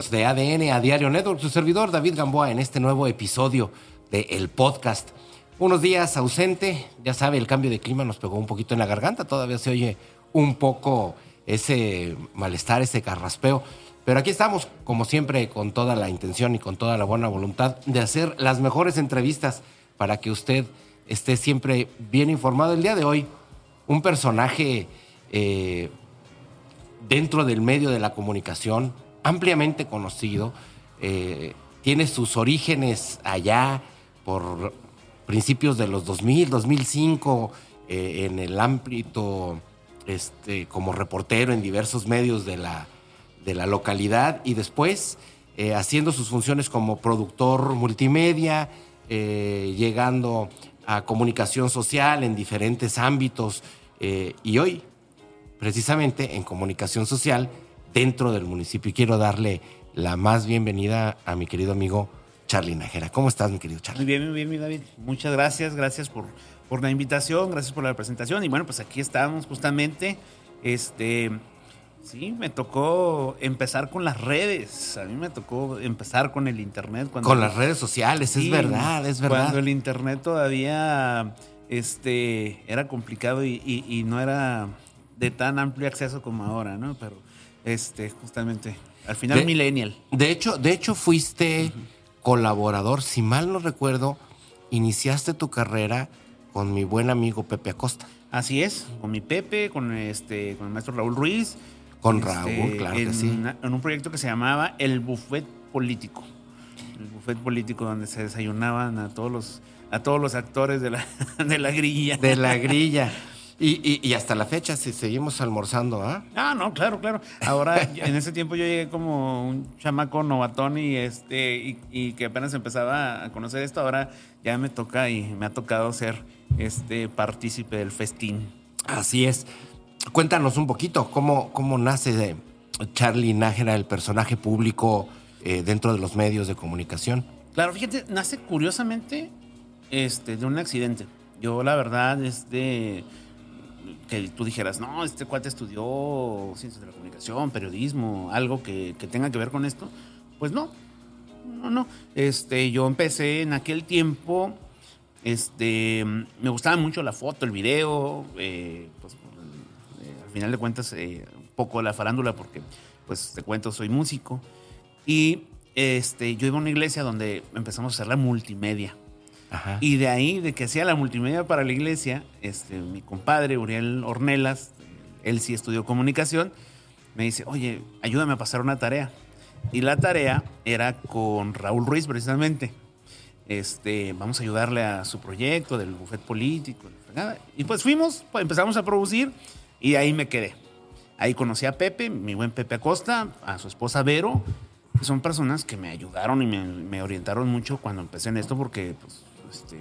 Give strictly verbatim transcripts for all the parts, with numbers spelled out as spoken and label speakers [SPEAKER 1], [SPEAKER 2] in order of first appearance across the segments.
[SPEAKER 1] De A D N a Diario Network, su servidor David Gamboa en este nuevo episodio de El Podcast. Unos días ausente, ya sabe, el cambio de clima nos pegó un poquito en la garganta, todavía se oye un poco ese malestar, ese carraspeo, pero aquí estamos, como siempre, con toda la intención y con toda la buena voluntad de hacer las mejores entrevistas para que usted esté siempre bien informado. El día de hoy, un personaje eh, dentro del medio de la comunicación, ampliamente conocido, eh, tiene sus orígenes allá por principios de los dos mil, dos mil cinco, eh, en el ámbito este, como reportero en diversos medios de la, de la localidad y después eh, haciendo sus funciones como productor multimedia, eh, llegando a comunicación social en diferentes ámbitos eh, y hoy, precisamente en comunicación social, dentro del municipio. Y quiero darle la más bienvenida a mi querido amigo Charly Nájera. ¿Cómo estás, mi querido Charly?
[SPEAKER 2] Muy bien, muy bien, mi David. Muchas gracias, gracias por, por la invitación, gracias por la presentación. Y bueno, pues aquí estamos justamente. Este, sí, me tocó empezar con las redes. A mí me tocó empezar con el internet. Cuando
[SPEAKER 1] con las redes sociales, sí, es verdad, es verdad.
[SPEAKER 2] Cuando el internet todavía este, era complicado y, y, y no era de tan amplio acceso como ahora, ¿no? Pero Este, justamente, al final
[SPEAKER 1] de,
[SPEAKER 2] millennial.
[SPEAKER 1] De hecho, de hecho fuiste uh-huh. colaborador, si mal no recuerdo, iniciaste tu carrera con mi buen amigo Pepe Acosta.
[SPEAKER 2] Así es, con mi Pepe, con este, con el maestro Raúl Ruiz.
[SPEAKER 1] Con
[SPEAKER 2] este,
[SPEAKER 1] Raúl, claro
[SPEAKER 2] en,
[SPEAKER 1] que sí.
[SPEAKER 2] En un proyecto que se llamaba El Buffet Político. El Buffet Político, donde se desayunaban a todos los, a todos los actores de la, de la grilla.
[SPEAKER 1] De la grilla. Y, y, y hasta la fecha, si seguimos almorzando, ¿ah? ¿eh?
[SPEAKER 2] Ah, no, claro, claro. Ahora, en ese tiempo yo llegué como un chamaco novatón y este y, y que apenas empezaba a conocer esto. Ahora ya me toca y me ha tocado ser este partícipe del festín.
[SPEAKER 1] Así es. Cuéntanos un poquito, ¿cómo, cómo nace de Charly Nájera, el personaje público eh, dentro de los medios de comunicación?
[SPEAKER 2] Claro, fíjate, nace curiosamente este, de un accidente. Yo, la verdad, este... que tú dijeras, no, este cuate estudió ciencias de la comunicación, periodismo, algo que, que tenga que ver con esto. Pues no, no, no. Este, yo empecé en aquel tiempo, este, me gustaba mucho la foto, el video, eh, pues, eh, al final de cuentas, eh, un poco la farándula, porque, pues, te cuento, soy músico. Y este, yo iba a una iglesia donde empezamos a hacer la multimedia.
[SPEAKER 1] Ajá.
[SPEAKER 2] Y de ahí, de que hacía la multimedia para la iglesia, este, mi compadre Uriel Ornelas, él sí estudió comunicación, me dice, oye, ayúdame a pasar una tarea. Y la tarea era con Raúl Ruiz, precisamente. Este, vamos a ayudarle a su proyecto del Buffet Político. Y pues fuimos, pues empezamos a producir y ahí me quedé. Ahí conocí a Pepe, mi buen Pepe Acosta, a su esposa Vero. Son personas que me ayudaron y me, me orientaron mucho cuando empecé en esto porque, pues, Este,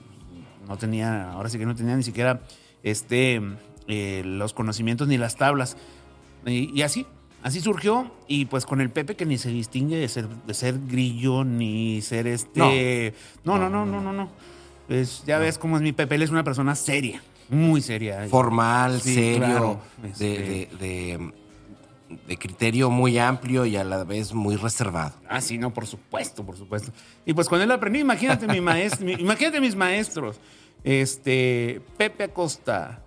[SPEAKER 2] no tenía, ahora sí que no tenía ni siquiera este, eh, los conocimientos ni las tablas. Y, y así, así surgió. Y pues con el Pepe, que ni se distingue de ser, de ser grillo, ni ser este. No, no, no, no, no, no. no. Pues, ya no. ves cómo es mi Pepe, él es una persona seria, muy seria.
[SPEAKER 1] Formal, sí, serio,
[SPEAKER 2] claro,
[SPEAKER 1] este... de, de, de, de criterio muy amplio y a la vez muy reservado.
[SPEAKER 2] Ah, sí, no, por supuesto, por supuesto. Y pues con él aprendí, imagínate mi maestro, mi, imagínate mis maestros, este, Pepe Acosta,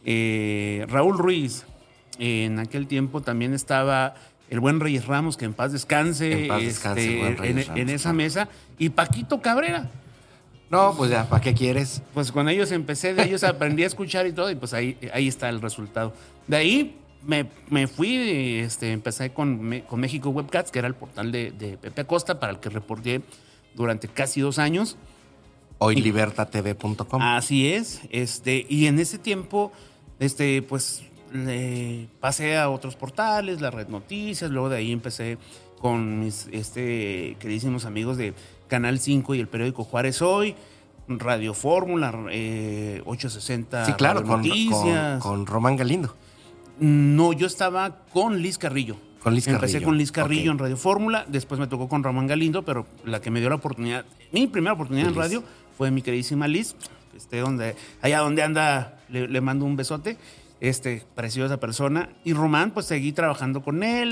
[SPEAKER 2] eh, Raúl Ruiz, eh, en aquel tiempo también estaba el buen Reyes Ramos, que en paz descanse,
[SPEAKER 1] en, paz descanse
[SPEAKER 2] este,
[SPEAKER 1] el buen Reyes
[SPEAKER 2] en,
[SPEAKER 1] Ramos,
[SPEAKER 2] en esa
[SPEAKER 1] claro.
[SPEAKER 2] mesa, y Paquito Cabrera.
[SPEAKER 1] No, pues ya, ¿para qué quieres?
[SPEAKER 2] Pues con ellos empecé, de ellos aprendí a escuchar y todo, y pues ahí, ahí está el resultado. De ahí Me, me fui, este, empecé con, con México Webcats, que era el portal de, de Pepe Acosta, para el que reporté durante casi dos años.
[SPEAKER 1] Hoy liberta t v punto com.
[SPEAKER 2] Así es. Este, y en ese tiempo, este, pues, le pasé a otros portales, la Red Noticias, luego de ahí empecé con mis este, queridísimos amigos de Canal cinco y el periódico Juárez Hoy, Radio Fórmula, eh, ochocientos sesenta.
[SPEAKER 1] Sí, claro, con,
[SPEAKER 2] Noticias.
[SPEAKER 1] Con, con Román Galindo.
[SPEAKER 2] No, yo estaba con Liz Carrillo.
[SPEAKER 1] Con Liz
[SPEAKER 2] Empecé
[SPEAKER 1] Carrillo.
[SPEAKER 2] con Liz Carrillo
[SPEAKER 1] okay.
[SPEAKER 2] en Radio Fórmula, después me tocó con Román Galindo, pero la que me dio la oportunidad, mi primera oportunidad Liz. en radio fue mi queridísima Liz, este, donde, allá donde anda, le, le mando un besote, este, preciosa persona. Y Román, pues seguí trabajando con él,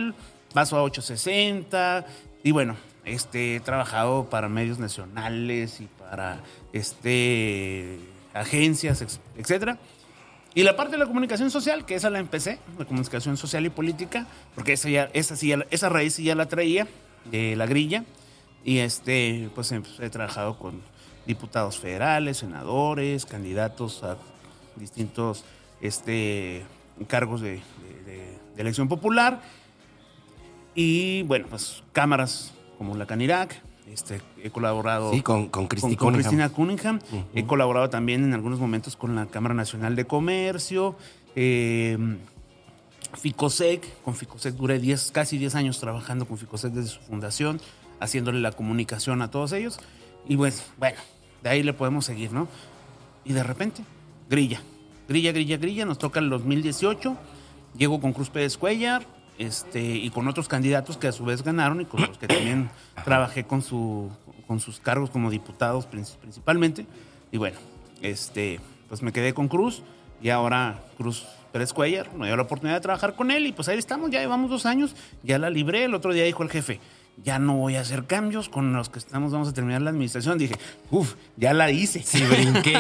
[SPEAKER 2] paso a ochocientos sesenta y bueno, este, he trabajado para medios nacionales y para este, agencias, etcétera. Y la parte de la comunicación social, que esa la empecé, la comunicación social y política, porque esa, ya, esa, sí ya, esa raíz sí ya la traía de la grilla. Y este, pues he trabajado con diputados federales, senadores, candidatos a distintos este, cargos de, de, de, de elección popular. Y bueno, pues cámaras como la Canirac. Este, he colaborado
[SPEAKER 1] sí, con, con,
[SPEAKER 2] con, con Cristina Cunningham. Uh-huh. He colaborado también en algunos momentos con la Cámara Nacional de Comercio. Eh, Ficosec, con Ficosec duré diez, casi diez años trabajando con Ficosec desde su fundación, haciéndole la comunicación a todos ellos. Y pues, bueno, de ahí le podemos seguir, ¿no? Y de repente, grilla. Grilla, grilla, grilla. Nos toca el dos mil dieciocho. Llego con Cruz Pérez Cuellar. Este, y con otros candidatos que a su vez ganaron y con los que también trabajé con, su, con sus cargos como diputados principalmente. Y bueno, este, pues me quedé con Cruz y ahora Cruz Pérez Cuellar me dio la oportunidad de trabajar con él y pues ahí estamos, ya llevamos dos años, ya la libré. El otro día dijo el jefe, ya no voy a hacer cambios con los que estamos, vamos a terminar la administración. Dije, uff, ya la hice.
[SPEAKER 1] Sí, brinqué.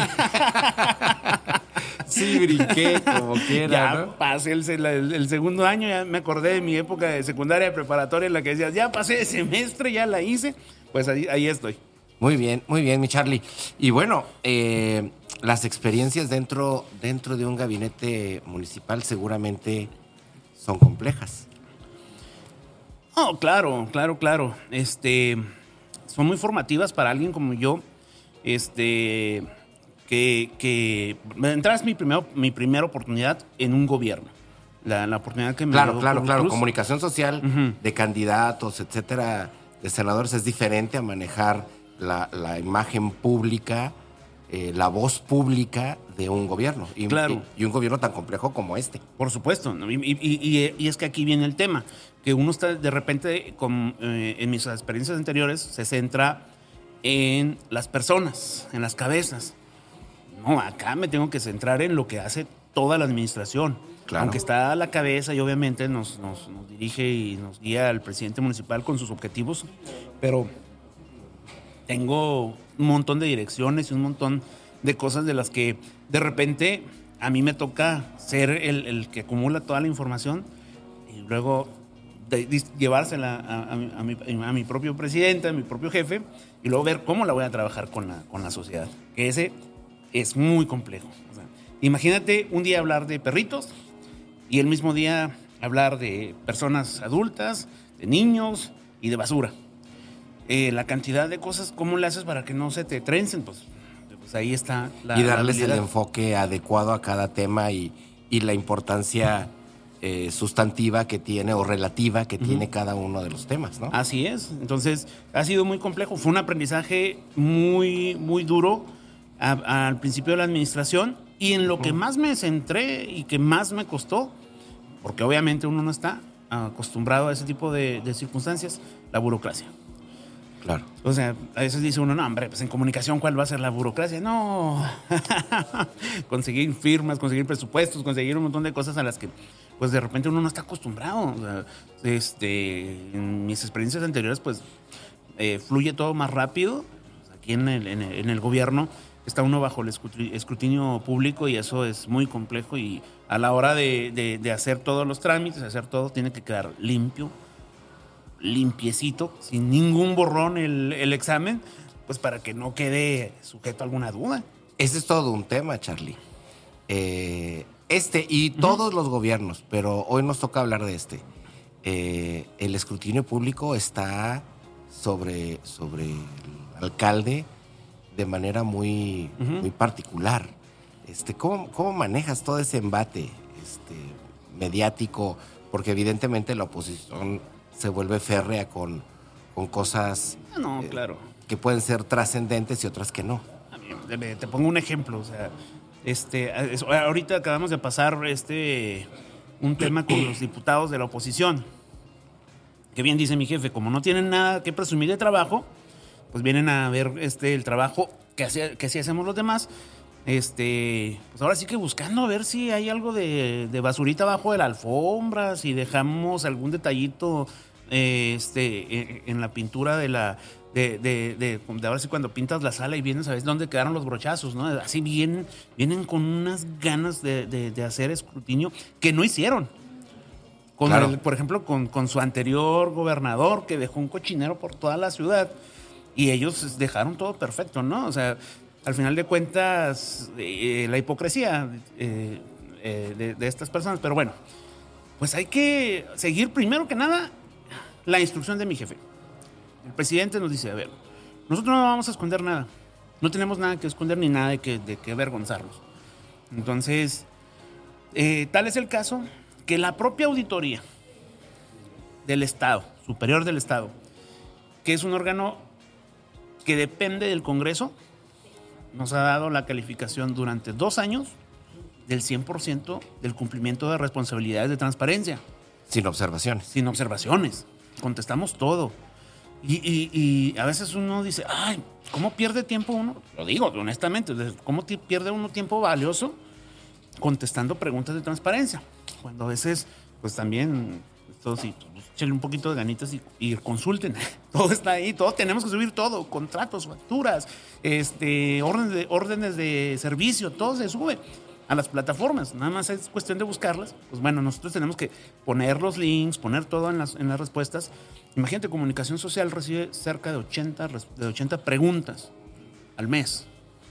[SPEAKER 1] Sí, brinqué como quiera,
[SPEAKER 2] ya
[SPEAKER 1] ¿no?
[SPEAKER 2] pasé el, el, el segundo año, ya me acordé de mi época de secundaria preparatoria en la que decías, ya pasé de semestre, ya la hice, pues ahí, ahí estoy.
[SPEAKER 1] Muy bien, muy bien, mi Charlie. Y bueno, eh, las experiencias dentro, dentro de un gabinete municipal seguramente son complejas.
[SPEAKER 2] Oh, claro, claro, claro. Este, son muy formativas para alguien como yo, este... que, que entras mi, primer, mi primera oportunidad en un gobierno. La, la oportunidad que me
[SPEAKER 1] Claro,
[SPEAKER 2] dio
[SPEAKER 1] claro, claro.
[SPEAKER 2] Cruz.
[SPEAKER 1] Comunicación social uh-huh. de candidatos, etcétera, de senadores es diferente a manejar la, la imagen pública, eh, la voz pública de un gobierno. Y,
[SPEAKER 2] claro.
[SPEAKER 1] y, y un gobierno tan complejo como este.
[SPEAKER 2] Por supuesto. ¿No? Y, y, y, y es que aquí viene el tema. Que uno está de repente, con, eh, en mis experiencias anteriores, se centra en las personas, en las cabezas. No, acá me tengo que centrar en lo que hace toda la administración. Claro. Aunque está a la cabeza y obviamente nos, nos, nos dirige y nos guía el presidente municipal con sus objetivos, pero tengo un montón de direcciones y un montón de cosas de las que de repente a mí me toca ser el, el que acumula toda la información y luego de, de llevársela a, a, a, mi, a mi propio presidente, a mi propio jefe y luego ver cómo la voy a trabajar con la, con la sociedad. Que ese es muy complejo. O sea, imagínate un día hablar de perritos y el mismo día hablar de personas adultas, de niños y de basura. Eh, la cantidad de cosas, ¿cómo le haces para que no se te trencen? Pues, pues ahí está la
[SPEAKER 1] Y darles
[SPEAKER 2] la
[SPEAKER 1] el enfoque adecuado a cada tema y, y la importancia eh, sustantiva que tiene o relativa que uh-huh. tiene cada uno de los temas, ¿no?
[SPEAKER 2] Así es. Entonces, ha sido muy complejo. Fue un aprendizaje muy, muy duro A, al principio de la administración y en lo que más me centré y que más me costó, porque obviamente uno no está acostumbrado a ese tipo de, de circunstancias, la burocracia.
[SPEAKER 1] Claro.
[SPEAKER 2] O sea, a veces dice uno, no, hombre, pues en comunicación, ¿cuál va a ser la burocracia? No, conseguir firmas, conseguir presupuestos, conseguir un montón de cosas a las que, pues de repente uno no está acostumbrado. O sea, este, en mis experiencias anteriores, pues eh, fluye todo más rápido. Aquí en el, en el, en el gobierno está uno bajo el escrutinio público y eso es muy complejo y a la hora de, de, de hacer todos los trámites, hacer todo, tiene que quedar limpio, limpiecito, sin ningún borrón el, el examen, pues para que no quede sujeto a alguna duda.
[SPEAKER 1] Ese es todo un tema, Charlie. Eh, este y uh-huh. todos los gobiernos, pero hoy nos toca hablar de este. Eh, el escrutinio público está sobre, sobre el alcalde de manera muy, uh-huh. muy particular. Este, ¿cómo, ¿Cómo manejas todo ese embate este, mediático? Porque evidentemente la oposición se vuelve férrea con, con cosas
[SPEAKER 2] no,
[SPEAKER 1] eh,
[SPEAKER 2] claro.
[SPEAKER 1] que pueden ser trascendentes y otras que no.
[SPEAKER 2] Te pongo un ejemplo. O sea, este, ahorita acabamos de pasar este, un tema con los diputados de la oposición. Que bien dice mi jefe, como no tienen nada que presumir de trabajo, pues vienen a ver este, el trabajo que así, que así hacemos los demás. Este, pues ahora sí que buscando a ver si hay algo de, de basurita abajo de la alfombra, si dejamos algún detallito eh, este, en, en la pintura de la... De, de, de, de ahora sí, cuando pintas la sala y vienes a ver dónde quedaron los brochazos, ¿no? Así vienen, vienen con unas ganas de, de, de hacer escrutinio que no hicieron. Con
[SPEAKER 1] Claro.
[SPEAKER 2] el, por ejemplo, con, con su anterior gobernador que dejó un cochinero por toda la ciudad y ellos dejaron todo perfecto, ¿no? O sea, al final de cuentas, eh, la hipocresía eh, eh, de, de estas personas. Pero bueno, pues hay que seguir primero que nada la instrucción de mi jefe. El presidente nos dice, a ver, nosotros no vamos a esconder nada. No tenemos nada que esconder ni nada de que, de que avergonzarnos. Entonces, eh, tal es el caso que la propia auditoría del Estado, superior del Estado, que es un órgano que depende del Congreso, nos ha dado la calificación durante dos años del cien por ciento del cumplimiento de responsabilidades de transparencia.
[SPEAKER 1] Sin observaciones.
[SPEAKER 2] Sin observaciones. Contestamos todo. Y, y, y a veces uno dice, ay, ¿cómo pierde tiempo uno? Lo digo honestamente, ¿cómo pierde uno tiempo valioso contestando preguntas de transparencia? Cuando a veces, pues también, todos sí, échenle un poquito de ganitas y, y consulten. Todo está ahí, todo tenemos que subir todo, contratos, facturas, este, órdenes de, órdenes de servicio, todo se sube a las plataformas. Nada más es cuestión de buscarlas. Pues bueno, nosotros tenemos que poner los links, poner todo en las, en las respuestas. Imagínate, Comunicación Social recibe cerca de ochenta, de ochenta preguntas al mes.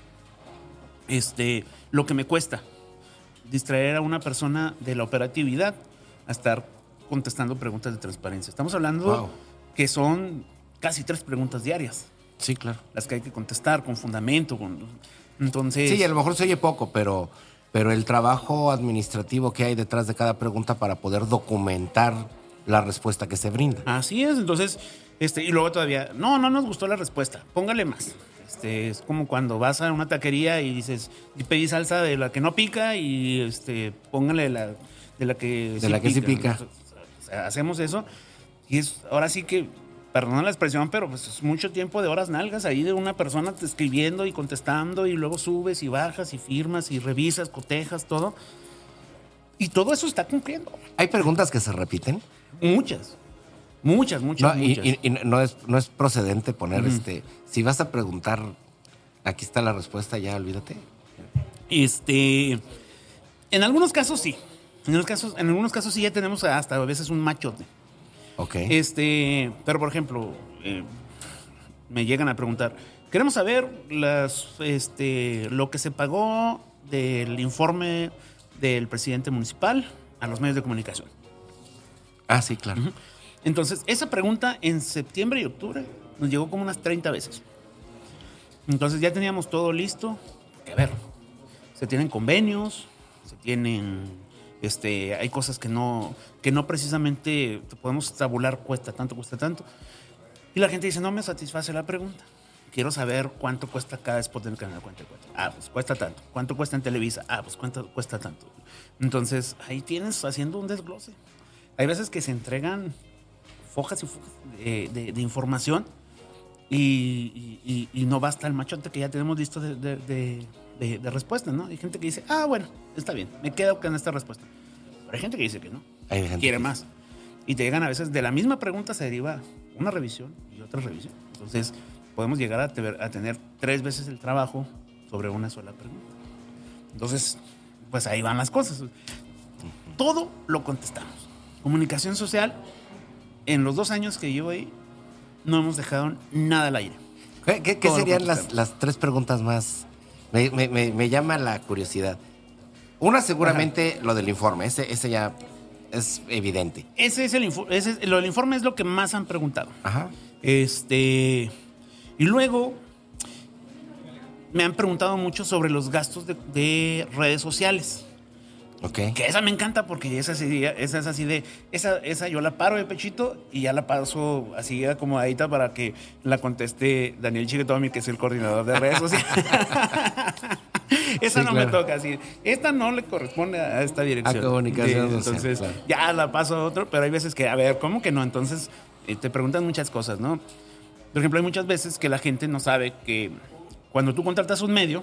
[SPEAKER 2] Este, lo que me cuesta distraer a una persona de la operatividad a estar contestando preguntas de transparencia. Estamos hablando
[SPEAKER 1] Wow.
[SPEAKER 2] que son casi tres preguntas diarias.
[SPEAKER 1] Sí, claro.
[SPEAKER 2] Las que hay que contestar con fundamento. Con, entonces,
[SPEAKER 1] Sí, a lo mejor se oye poco, pero, pero el trabajo administrativo que hay detrás de cada pregunta para poder documentar la respuesta que se brinda.
[SPEAKER 2] así es. Entonces, este, y luego todavía, no, no nos gustó la respuesta, póngale más. Este, es como cuando vas a una taquería y dices, y pedí salsa de la que no pica y este, póngale la, de la que
[SPEAKER 1] De la que sí pica.
[SPEAKER 2] Entonces, o sea, hacemos eso y es ahora sí que, perdón la expresión, pero pues es mucho tiempo de horas nalgas ahí de una persona escribiendo y contestando y luego subes y bajas y firmas y revisas, cotejas, todo. Y todo eso está cumpliendo.
[SPEAKER 1] ¿Hay preguntas que se repiten?
[SPEAKER 2] Muchas, muchas, muchas,
[SPEAKER 1] No, y,
[SPEAKER 2] muchas.
[SPEAKER 1] y- y no, es, no es procedente poner
[SPEAKER 2] Ujú.
[SPEAKER 1] este. Si vas a preguntar, aquí está la respuesta, ya olvídate.
[SPEAKER 2] Este, en algunos casos sí. En algunos casos, en algunos casos sí ya tenemos hasta a veces un machote.
[SPEAKER 1] Ok.
[SPEAKER 2] Este, pero por ejemplo, eh, me llegan a preguntar, queremos saber las, este, lo que se pagó del informe del presidente municipal a los medios de comunicación.
[SPEAKER 1] Ah, sí, claro.
[SPEAKER 2] Ujú. Entonces, esa pregunta en septiembre y octubre nos llegó como unas treinta veces. Entonces ya teníamos todo listo. A ver, se tienen convenios, se tienen, este, hay cosas que no, que no precisamente podemos tabular, cuesta tanto, cuesta tanto. Y la gente dice, no me satisface la pregunta. Quiero saber cuánto cuesta cada spot en el canal. ¿Cuánto cuesta? Ah, pues cuesta tanto. ¿Cuánto cuesta en Televisa? Ah, pues cuánto cuesta tanto. Entonces, ahí tienes haciendo un desglose. Hay veces que se entregan fojas y fojas de, de- de información y, y- y no basta el machote que ya tenemos listo de, de, de- de- de respuesta, ¿no? Hay gente que dice, ah, bueno, está bien, me quedo con esta respuesta. Pero hay gente que dice que no,
[SPEAKER 1] Hay gente
[SPEAKER 2] quiere
[SPEAKER 1] que-
[SPEAKER 2] más. Y te llegan a veces, de la misma pregunta se deriva una revisión y otra revisión. Entonces, podemos llegar a, te- a tener tres veces el trabajo sobre una sola pregunta. Entonces, pues ahí van las cosas. Todo lo contestamos. Comunicación social, en los dos años que llevo ahí, no hemos dejado nada al aire.
[SPEAKER 1] ¿Qué, qué- qué
[SPEAKER 2] Todo lo
[SPEAKER 1] serían las,
[SPEAKER 2] contestamos.
[SPEAKER 1] las tres preguntas más? Me, me- me- me llama la curiosidad. Una, seguramente, lo del informe. Ese, ese ya es evidente.
[SPEAKER 2] Ese es el info- ese es- lo del informe es lo que más han preguntado.
[SPEAKER 1] Ajá.
[SPEAKER 2] Este, y luego me han preguntado mucho sobre los gastos de, de redes sociales.
[SPEAKER 1] Ok.
[SPEAKER 2] Que esa me encanta porque esa, sí- esa es así de, esa, esa yo la paro de pechito y ya la paso así acomodadita para que la conteste Daniel Chiquetomi, que es el coordinador de redes sociales. Esa
[SPEAKER 1] Sí,
[SPEAKER 2] no
[SPEAKER 1] claro.
[SPEAKER 2] me toca así. Esta no le corresponde a esta dirección.
[SPEAKER 1] A comunicación social,
[SPEAKER 2] Entonces,
[SPEAKER 1] claro.
[SPEAKER 2] ya la paso a otro, pero hay veces que, a ver, ¿cómo que no? Entonces, eh, te preguntan muchas cosas, ¿no? Por ejemplo, hay muchas veces que la gente no sabe que cuando tú contratas un medio,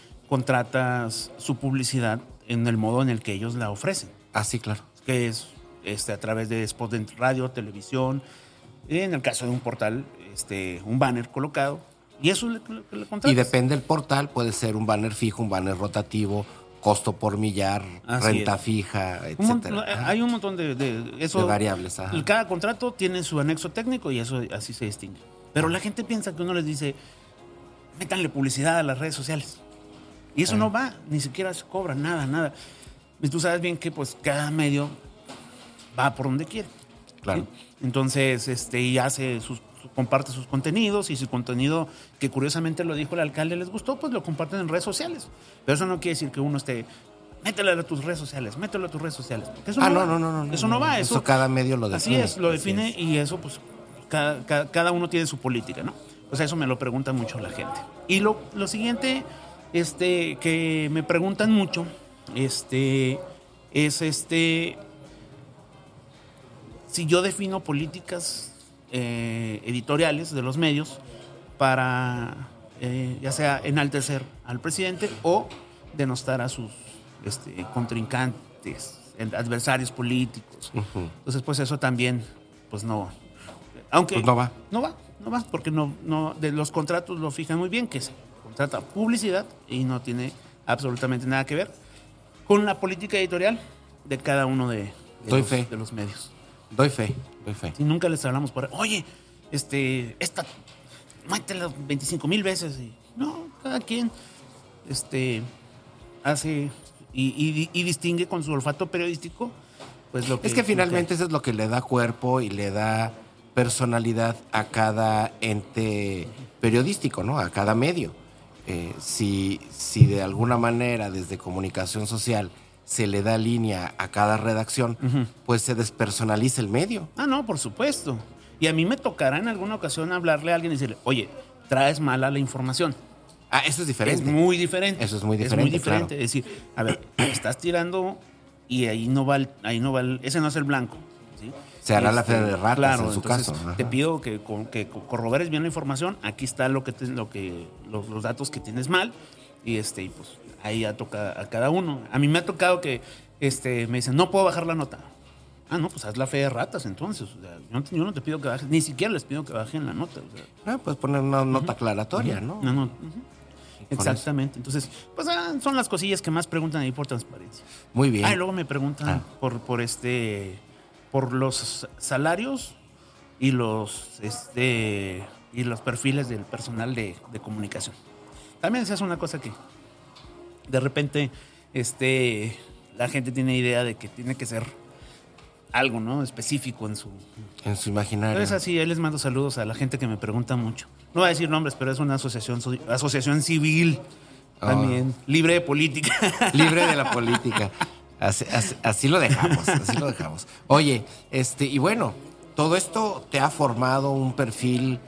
[SPEAKER 2] contratas su publicidad en el modo en el que ellos la ofrecen,
[SPEAKER 1] Ah, sí, claro.
[SPEAKER 2] que es este, a través de spots de radio, televisión, en el caso de un portal, este, un banner colocado, y eso le, le, le contratas.
[SPEAKER 1] Y depende del portal, puede ser un banner fijo, un banner rotativo, costo por millar,
[SPEAKER 2] Así
[SPEAKER 1] renta
[SPEAKER 2] es.
[SPEAKER 1] fija,
[SPEAKER 2] Un mon-
[SPEAKER 1] etcétera. Ah,
[SPEAKER 2] hay un montón de, de, eso,
[SPEAKER 1] de variables. Ajá.
[SPEAKER 2] y cada contrato tiene su anexo técnico y eso así se distingue. Pero la gente piensa que uno les dice, métanle publicidad a las redes sociales. Y eso
[SPEAKER 1] Ah.
[SPEAKER 2] no va, ni siquiera se cobra, nada, nada. Y tú sabes bien que pues cada medio va por donde quiere.
[SPEAKER 1] Claro.
[SPEAKER 2] ¿Sí? Entonces, este, y hace sus, su- comparte sus contenidos, y su contenido, que curiosamente lo dijo el alcalde, les gustó, pues lo comparten en redes sociales. Pero eso no quiere decir que uno esté, métele a tus redes sociales, mételo a tus redes sociales. Porque eso
[SPEAKER 1] Ah,
[SPEAKER 2] no,
[SPEAKER 1] no,
[SPEAKER 2] va.
[SPEAKER 1] no, no, no.
[SPEAKER 2] Eso no va.
[SPEAKER 1] Eso,
[SPEAKER 2] Eso,
[SPEAKER 1] cada medio lo
[SPEAKER 2] así
[SPEAKER 1] define.
[SPEAKER 2] es, lo
[SPEAKER 1] Así
[SPEAKER 2] define,
[SPEAKER 1] es.
[SPEAKER 2] y eso pues cada, cada, cada uno tiene su política, ¿no? O sea, eso me lo pregunta mucho la gente. Y lo, lo siguiente este, que me preguntan mucho este, es este, si yo defino políticas eh, editoriales de los medios para eh, ya sea enaltecer al presidente o denostar a sus este, contrincantes, adversarios políticos.
[SPEAKER 1] Ujú.
[SPEAKER 2] Entonces, pues eso también, pues no. Aunque
[SPEAKER 1] Pues no va.
[SPEAKER 2] No va, no va, porque no, no, de los contratos lo fijan muy bien, que se contrata publicidad y no tiene absolutamente nada que ver con la política editorial de cada uno de, de,
[SPEAKER 1] Doy
[SPEAKER 2] los,
[SPEAKER 1] fe.
[SPEAKER 2] de los medios.
[SPEAKER 1] Doy fe, doy fe.
[SPEAKER 2] Y nunca les hablamos por, oye, este, esta, métela veinticinco mil veces. Y, no, cada quien este, hace y, y, y distingue con su olfato periodístico, pues lo que...
[SPEAKER 1] Es que finalmente
[SPEAKER 2] lo
[SPEAKER 1] eso es lo que le da cuerpo y le da personalidad a cada ente periodístico, ¿no? A cada medio. Eh, si, si de alguna manera desde comunicación social se le da línea a cada redacción,
[SPEAKER 2] Ujú.
[SPEAKER 1] pues se despersonaliza el medio.
[SPEAKER 2] Ah, no, por supuesto. Y a mí me tocará en alguna ocasión hablarle a alguien y decirle, oye, traes mala la información.
[SPEAKER 1] Ah, eso es diferente.
[SPEAKER 2] Es muy diferente.
[SPEAKER 1] Eso es muy
[SPEAKER 2] Es
[SPEAKER 1] diferente,
[SPEAKER 2] muy diferente.
[SPEAKER 1] claro.
[SPEAKER 2] Es decir, a ver, estás tirando y ahí no va, el- ahí no va, el- ese no es el blanco. ¿sí?
[SPEAKER 1] Se hará la
[SPEAKER 2] Este,
[SPEAKER 1] fe de ratas
[SPEAKER 2] claro,
[SPEAKER 1] en su
[SPEAKER 2] entonces,
[SPEAKER 1] caso. Ajá.
[SPEAKER 2] te pido que, co- que co- corroberes bien la información. Aquí está lo que te- lo que los, los datos que tienes mal y este y pues ahí ya toca a cada uno. A mí me ha tocado que este me dicen, "No puedo bajar la nota." Ah, no, pues haz la fe de ratas entonces. O sea, yo, no te, yo no te pido que bajes, ni siquiera les pido que bajen la nota. O sea,
[SPEAKER 1] Ah, pues poner una nota aclaratoria, ¿no?
[SPEAKER 2] no, no, ujú. Exactamente. Entonces, pues ah, son las cosillas que más preguntan ahí por transparencia.
[SPEAKER 1] Muy bien.
[SPEAKER 2] Ah, y luego me preguntan
[SPEAKER 1] Ah.
[SPEAKER 2] por, por este por los salarios y los este y los perfiles del personal de, de comunicación. También esa es una cosa que de repente este la gente tiene idea de que tiene que ser algo, ¿no? Específico en su.
[SPEAKER 1] En su imaginario.
[SPEAKER 2] Pero es así, ahí les mando saludos a la gente que me pregunta mucho. No voy a decir nombres, pero es una asociación so- asociación civil también, libre de política.
[SPEAKER 1] Libre de la política. Así, así- así lo dejamos, así lo dejamos. Oye, este, y bueno, todo esto te ha formado un perfil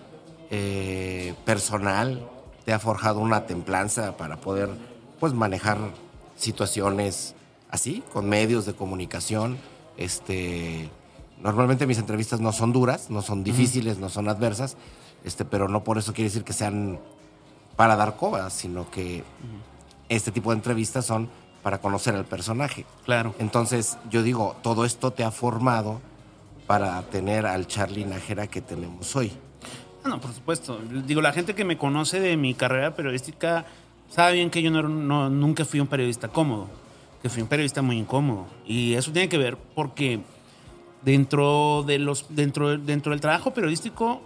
[SPEAKER 1] eh, personal, te ha forjado una templanza para poder, pues, manejar situaciones así, con medios de comunicación. Este, normalmente mis entrevistas no son duras, no son difíciles, no son adversas, este, pero no por eso quiere decir que sean para dar coba, sino que este tipo de entrevistas son para conocer al personaje.
[SPEAKER 2] Claro.
[SPEAKER 1] Entonces, yo digo, todo esto te ha formado para tener al Charly Nájera que tenemos hoy.
[SPEAKER 2] Ah, no, por supuesto. Digo, la gente que me conoce de mi carrera periodística sabe bien que yo no, era un- no- nunca fui un periodista cómodo, que fui un periodista muy incómodo. Y eso tiene que ver porque dentro, de los, dentro, dentro del trabajo periodístico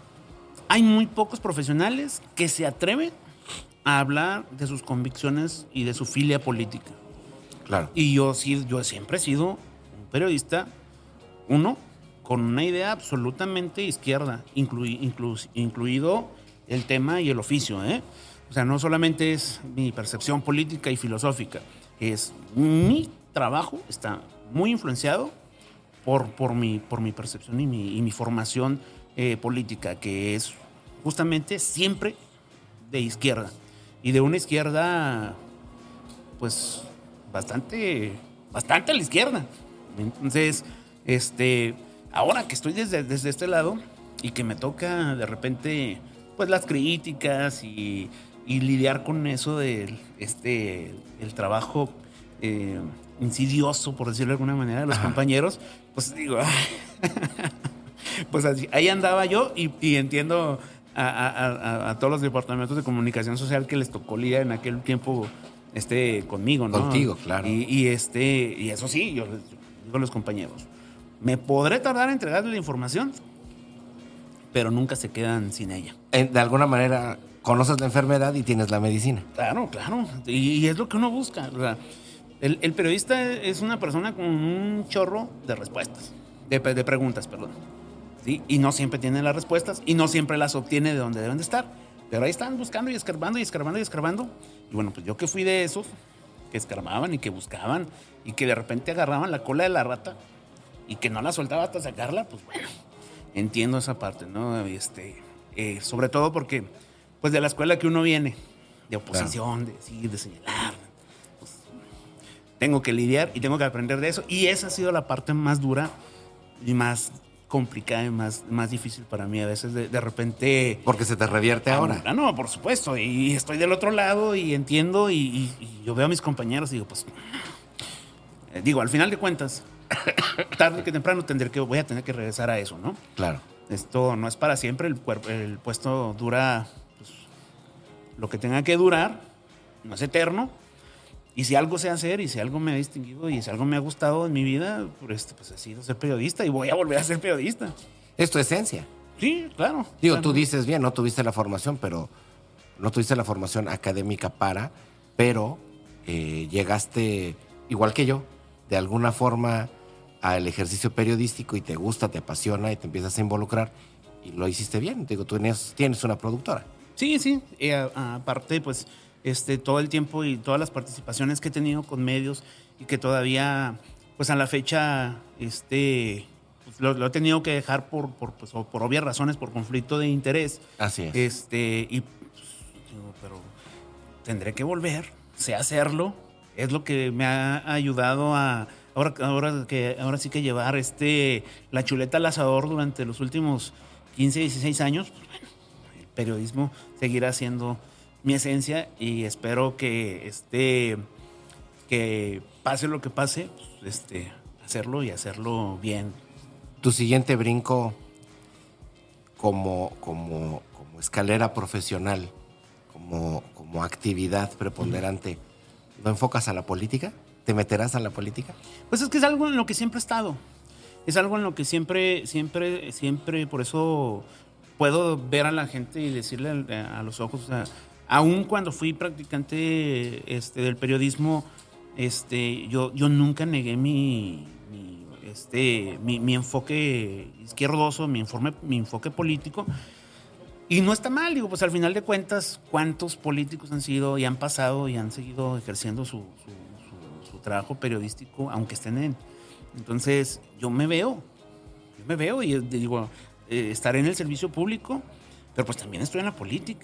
[SPEAKER 2] hay muy pocos profesionales que se atreven a hablar de sus convicciones y de su filia política.
[SPEAKER 1] Claro.
[SPEAKER 2] Y yo, sí, yo siempre he sido un periodista, uno, con una idea absolutamente izquierda, inclui- inclu- incluido el tema y el oficio, ¿eh? O sea, no solamente es mi percepción política y filosófica, es mi trabajo está muy influenciado por, por, mi, por mi percepción y mi, y mi formación eh, política, que es justamente siempre de izquierda. Y de una izquierda, pues, bastante, bastante a la izquierda. Entonces, este, ahora que estoy desde, desde este lado y que me toca de repente, pues, las críticas y, y lidiar con eso del este, el trabajo eh, insidioso, por decirlo de alguna manera, de los Ajá. compañeros, pues digo, pues así, ahí andaba yo y, y entiendo a, a, a, a todos los departamentos de comunicación social que les tocó lidiar en aquel tiempo este, conmigo, ¿no?
[SPEAKER 1] Contigo, claro.
[SPEAKER 2] Y, y, este, y eso sí, yo les digo a los compañeros, me podré tardar en entregarles la información, pero nunca se quedan sin ella.
[SPEAKER 1] De alguna manera, conoces la enfermedad y tienes la medicina.
[SPEAKER 2] Claro, claro. Y, y es lo que uno busca. O sea, el, el periodista es una persona con un chorro de respuestas, de, de preguntas, perdón. ¿Sí? Y no siempre tiene las respuestas y no siempre las obtiene de donde deben de estar. Pero ahí están buscando y escarbando y escarbando y escarbando. Y bueno, pues yo que fui de esos que escarbaban y que buscaban y que de repente agarraban la cola de la rata y que no la soltaba hasta sacarla, pues bueno, entiendo esa parte, ¿no? Este, eh, sobre todo porque, pues de la escuela que uno viene, de oposición, claro. de decir, de señalar, pues, tengo que lidiar y tengo que aprender de eso. Y esa ha sido la parte más dura y más complicada y más, más difícil para mí a veces de, de repente.
[SPEAKER 1] Porque se te revierte ahora.
[SPEAKER 2] Ah, no, por supuesto. Y estoy del otro lado y entiendo y, y, y yo veo a mis compañeros y digo, pues, eh, digo, al final de cuentas, tarde que temprano tendré que, voy a tener que regresar a eso, ¿no?
[SPEAKER 1] Claro.
[SPEAKER 2] Esto no es para siempre, el, cuerpo, el puesto dura pues, lo que tenga que durar, no es eterno. Y si algo sé hacer y si algo me ha distinguido y si algo me ha gustado en mi vida, pues, pues he sido ser periodista y voy a volver a ser periodista.
[SPEAKER 1] Es tu esencia.
[SPEAKER 2] Sí, claro.
[SPEAKER 1] Digo,
[SPEAKER 2] claro.
[SPEAKER 1] Tú dices bien, no tuviste la formación, pero no tuviste la formación académica para, pero eh, llegaste, igual que yo, de alguna forma al ejercicio periodístico y te gusta, te apasiona y te empiezas a involucrar y lo hiciste bien. Digo, tú tienes, tienes una productora.
[SPEAKER 2] Sí, sí. Eh, aparte, pues, este, todo el tiempo y todas las participaciones que he tenido con medios y que todavía, pues, a la fecha, este, pues, lo, lo he tenido que dejar por, por, pues, por obvias razones, por conflicto de interés.
[SPEAKER 1] Así es.
[SPEAKER 2] Este, y, pues, digo, pero tendré que volver, sé hacerlo. Es lo que me ha ayudado a ahora, ahora que ahora sí que llevar este la chuleta al asador durante los últimos quince, dieciséis años. Pues bueno, el periodismo seguirá siendo mi esencia y espero que este que pase lo que pase, pues, este hacerlo y hacerlo bien.
[SPEAKER 1] Tu siguiente brinco como como como escalera profesional, como como actividad preponderante. Mm. ¿Lo enfocas a la política? ¿Te meterás a la política?
[SPEAKER 2] Pues es que es algo en lo que siempre he estado. Es algo en lo que siempre, siempre, siempre, por eso puedo ver a la gente y decirle a, a los ojos, o sea, aún cuando fui practicante este, del periodismo, este, yo, yo nunca negué mi, mi, este, mi, mi enfoque izquierdoso, mi, informe, mi enfoque político. Y no está mal, digo, pues al final de cuentas, ¿cuántos políticos han sido y han pasado y han seguido ejerciendo su, su, su, su trabajo periodístico, aunque estén en? Entonces, yo me veo, yo me veo y digo, eh, estaré en el servicio público, pero pues también estoy en la política.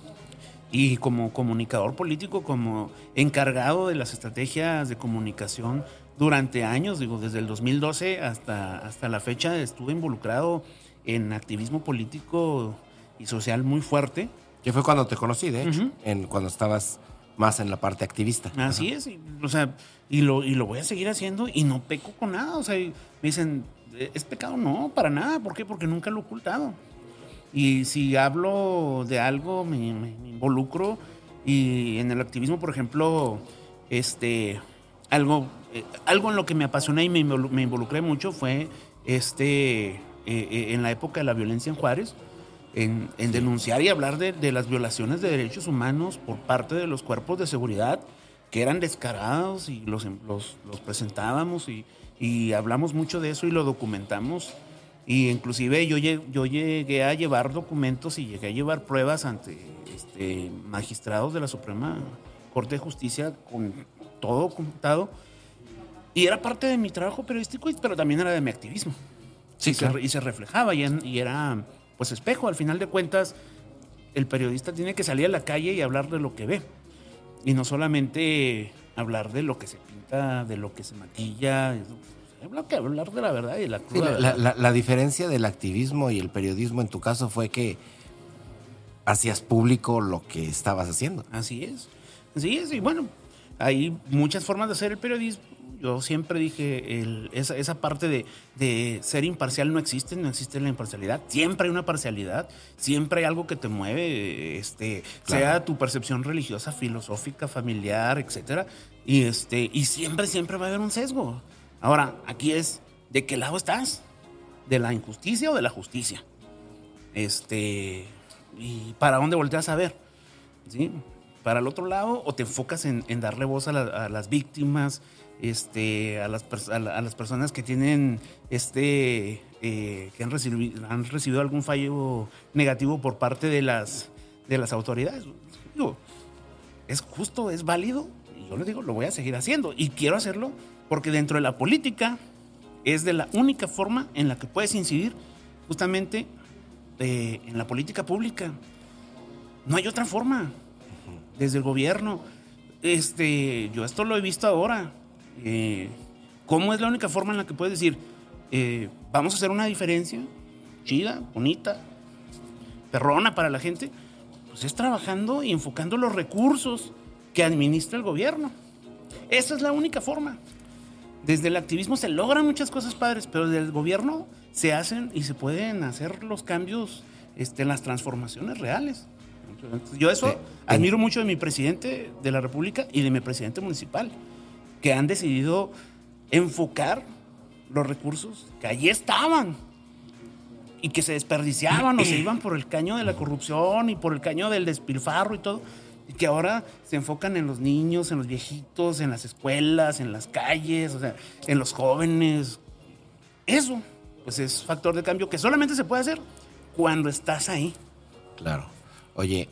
[SPEAKER 2] Y como comunicador político, como encargado de las estrategias de comunicación durante años, digo, desde el dos mil doce hasta, hasta la fecha estuve involucrado en activismo político y social muy fuerte.
[SPEAKER 1] Que fue cuando te conocí, de hecho, uh-huh. en, cuando estabas más en la parte activista.
[SPEAKER 2] Así uh-huh. es, y, o sea, y lo, y lo voy a seguir haciendo y no peco con nada. O sea, me dicen, ¿es pecado? No, para nada. ¿Por qué? Porque nunca lo he ocultado. Y si hablo de algo, me, me, me involucro. Y en el activismo, por ejemplo, este, algo, eh, algo en lo que me apasioné y me, me involucré mucho fue este, eh, eh, en la época de la violencia en Juárez. En, en denunciar y hablar de, de las violaciones de derechos humanos por parte de los cuerpos de seguridad que eran descarados y los, los, los presentábamos y, y hablamos mucho de eso y lo documentamos. Y inclusive yo, yo llegué a llevar documentos y llegué a llevar pruebas ante este, magistrados de la Suprema Corte de Justicia con todo documentado. Y era parte de mi trabajo periodístico, pero también era de mi activismo.
[SPEAKER 1] Sí,
[SPEAKER 2] y,
[SPEAKER 1] claro.
[SPEAKER 2] se, y se reflejaba y, y era... pues espejo, al final de cuentas, el periodista tiene que salir a la calle y hablar de lo que ve. Y no solamente hablar de lo que se pinta, de lo que se maquilla, hablar, hablar de la verdad y la cruda.
[SPEAKER 1] Sí, la, la, la diferencia del activismo y el periodismo en tu caso fue que hacías público lo que estabas haciendo.
[SPEAKER 2] Así es, así es. Y bueno, hay muchas formas de hacer el periodismo. Yo siempre dije, el, esa, esa parte de, de ser imparcial no existe, no existe la imparcialidad. Siempre hay una parcialidad, siempre hay algo que te mueve, este, claro. sea tu percepción religiosa, filosófica, familiar, etcétera. Y, este, y siempre, siempre va a haber un sesgo. Ahora, aquí es, ¿de qué lado estás? ¿De la injusticia o de la justicia? Este, ¿y para dónde volteas a ver? ¿Sí? ¿Para el otro lado o te enfocas en, en darle voz a, la, a las víctimas? Este, a, las, a, la, a las personas que tienen este eh, que han recibido, han recibido algún fallo negativo por parte de las, de las autoridades. Digo, es justo, es válido, y yo les digo, lo voy a seguir haciendo y quiero hacerlo porque dentro de la política es de la única forma en la que puedes incidir justamente eh, en la política pública. No hay otra forma. Desde el gobierno, este, yo esto lo he visto ahora. Eh, ¿Cómo es la única forma en la que puedes decir, eh, vamos a hacer una diferencia chida, bonita, perrona para la gente? Pues es trabajando y enfocando los recursos que administra el gobierno. Esa es la única forma. Desde el activismo se logran muchas cosas padres, pero desde el gobierno se hacen y se pueden hacer los cambios, este, las transformaciones reales. Yo eso sí, admiro mucho de mi presidente de la República y de mi presidente municipal, que han decidido enfocar los recursos que allí estaban y que se desperdiciaban o se iban por el caño de la corrupción y por el caño del despilfarro y todo, y que ahora se enfocan en los niños, en los viejitos, en las escuelas, en las calles, o sea, en los jóvenes. Eso, pues es factor de cambio que solamente se puede hacer cuando estás ahí.
[SPEAKER 1] Claro. Oye,